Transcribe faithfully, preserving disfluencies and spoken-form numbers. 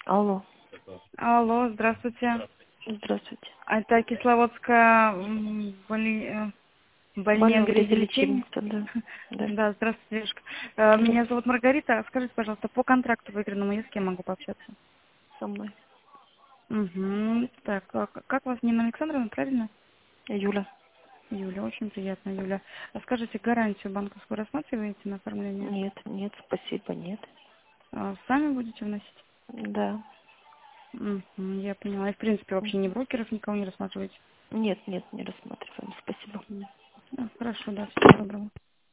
Алло. Алло, здравствуйте. Здравствуйте. Это Кисловодская м, боли... э, больня Больного грязелечения. грязелечебница, да. Да. Да, здравствуйте, девушка. Э, Да. Меня зовут Маргарита. Скажите, пожалуйста, по контракту выигранному я с кем могу пообщаться? Со мной. Угу. Так, а к- как вас, Нина Александровна, правильно? Юля. Юля, очень приятно, Юля. А скажите, гарантию банковскую рассматриваете на оформление? Нет, нет, спасибо, нет. А, Сами будете вносить? Да. Угу, я поняла. И, в принципе, вообще ни брокеров никого не рассматриваете? Нет, нет, не рассматриваем. Спасибо. Мгм. А, хорошо, да, всего доброго.